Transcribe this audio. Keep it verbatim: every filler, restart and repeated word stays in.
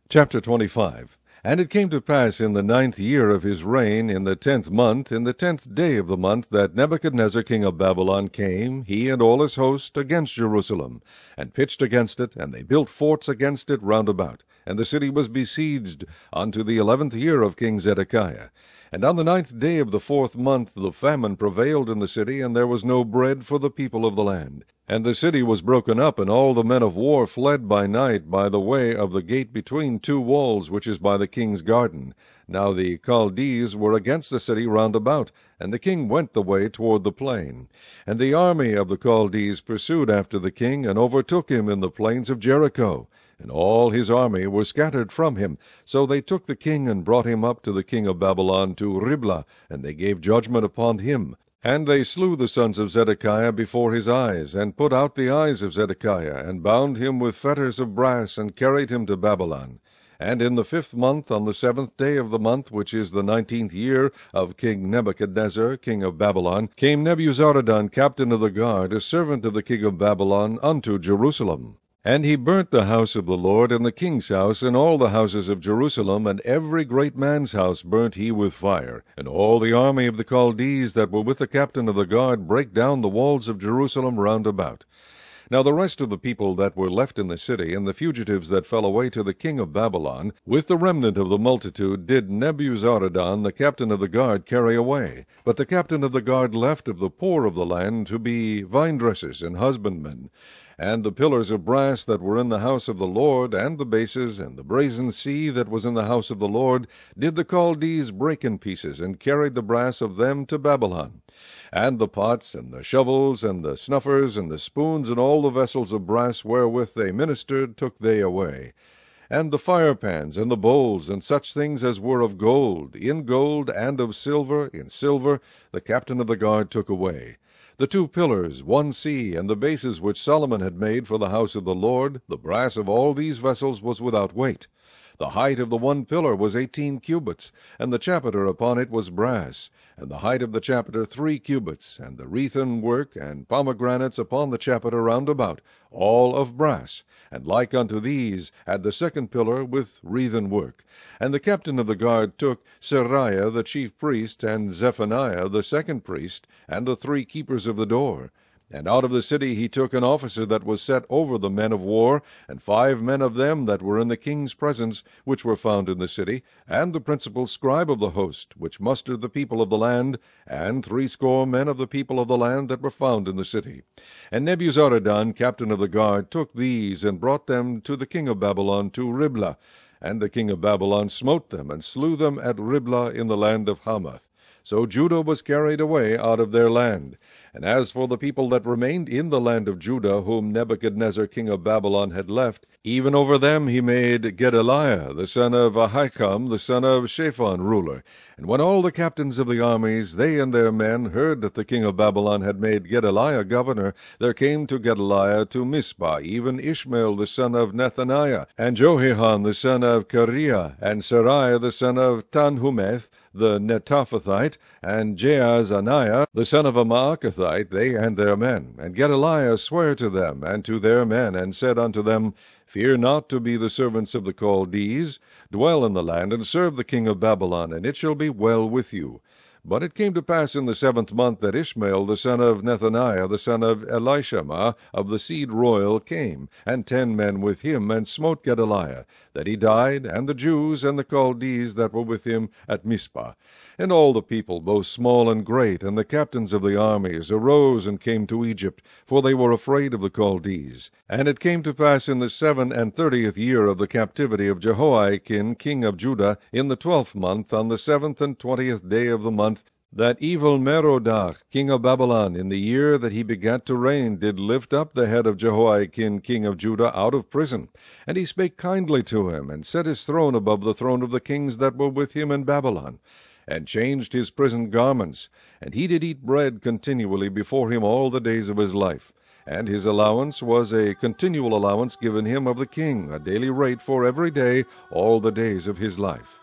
Chapter twenty-five. And it came to pass in the ninth year of his reign, in the tenth month, in the tenth day of the month, that Nebuchadnezzar king of Babylon came, he and all his host, against Jerusalem, and pitched against it, and they built forts against it round about. And the city was besieged unto the eleventh year of King Zedekiah. And on the ninth day of the fourth month the famine prevailed in the city, and there was no bread for the people of the land. And the city was broken up, and all the men of war fled by night by the way of the gate between two walls, which is by the king's garden. Now the Chaldees were against the city round about, and the king went the way toward the plain. And the army of the Chaldees pursued after the king, and overtook him in the plains of Jericho. And all his army were scattered from him. So they took the king, and brought him up to the king of Babylon to Riblah, and they gave judgment upon him. And they slew the sons of Zedekiah before his eyes, and put out the eyes of Zedekiah, and bound him with fetters of brass, and carried him to Babylon. And in the fifth month, on the seventh day of the month, which is the nineteenth year of King Nebuchadnezzar, king of Babylon, came Nebuzaradan, captain of the guard, a servant of the king of Babylon, unto Jerusalem. And he burnt the house of the Lord, and the king's house, and all the houses of Jerusalem, and every great man's house burnt he with fire. And all the army of the Chaldees that were with the captain of the guard brake down the walls of Jerusalem round about. Now the rest of the people that were left in the city, and the fugitives that fell away to the king of Babylon, with the remnant of the multitude, did Nebuzaradan, the captain of the guard, carry away. But the captain of the guard left of the poor of the land to be vine-dressers and husbandmen. And the pillars of brass that were in the house of the Lord, and the bases, and the brazen sea that was in the house of the Lord, did the Chaldees break in pieces, and carried the brass of them to Babylon. And the pots, and the shovels, and the snuffers, and the spoons, and all the vessels of brass wherewith they ministered, took they away. And the firepans, and the bowls, and such things as were of gold, in gold, and of silver, in silver, the captain of the guard took away. The two pillars, one sea, and the bases which Solomon had made for the house of the Lord, the brass of all these vessels was without weight. The height of the one pillar was eighteen cubits, and the chapiter upon it was brass, and the height of the chapiter three cubits, and the wreathen work and pomegranates upon the chapiter round about, all of brass, and like unto these had the second pillar with wreathen work. And the captain of the guard took Seraiah the chief priest, and Zephaniah the second priest, and the three keepers of the door. And out of the city he took an officer that was set over the men of war, and five men of them that were in the king's presence, which were found in the city, and the principal scribe of the host, which mustered the people of the land, and threescore men of the people of the land that were found in the city. And Nebuzaradan, captain of the guard, took these, and brought them to the king of Babylon to Riblah. And the king of Babylon smote them, and slew them at Riblah in the land of Hamath. So Judah was carried away out of their land. And as for the people that remained in the land of Judah, whom Nebuchadnezzar king of Babylon had left, even over them he made Gedaliah the son of Ahikam the son of Shaphan ruler. And when all the captains of the armies, they and their men, heard that the king of Babylon had made Gedaliah governor, there came to Gedaliah to Mizpah even Ishmael the son of Nethaniah, and Johanan the son of Kareah, and Seraiah the son of Tanhumeth the Netophathite, and Jaazaniah the son of a Maacathite, they and their men. And Gedaliah sware to them and to their men, and said unto them, Fear not to be the servants of the Chaldees. Dwell in the land, and serve the king of Babylon, and it shall be well with you. But it came to pass in the seventh month that Ishmael the son of Nethaniah the son of Elishama of the seed royal came, and ten men with him, and smote Gedaliah, that he died, and the Jews and the Chaldees that were with him at Mizpah. And all the people, both small and great, and the captains of the armies, arose and came to Egypt, for they were afraid of the Chaldees. And it came to pass in the seven and thirtieth year of the captivity of Jehoiakim king of Judah, in the twelfth month, on the seventh and twentieth day of the month, that evil Merodach king of Babylon, in the year that he begat to reign, did lift up the head of Jehoiakim king of Judah out of prison. And he spake kindly to him, and set his throne above the throne of the kings that were with him in Babylon, and changed his prison garments. And he did eat bread continually before him all the days of his life. And his allowance was a continual allowance given him of the king, a daily rate for every day all the days of his life.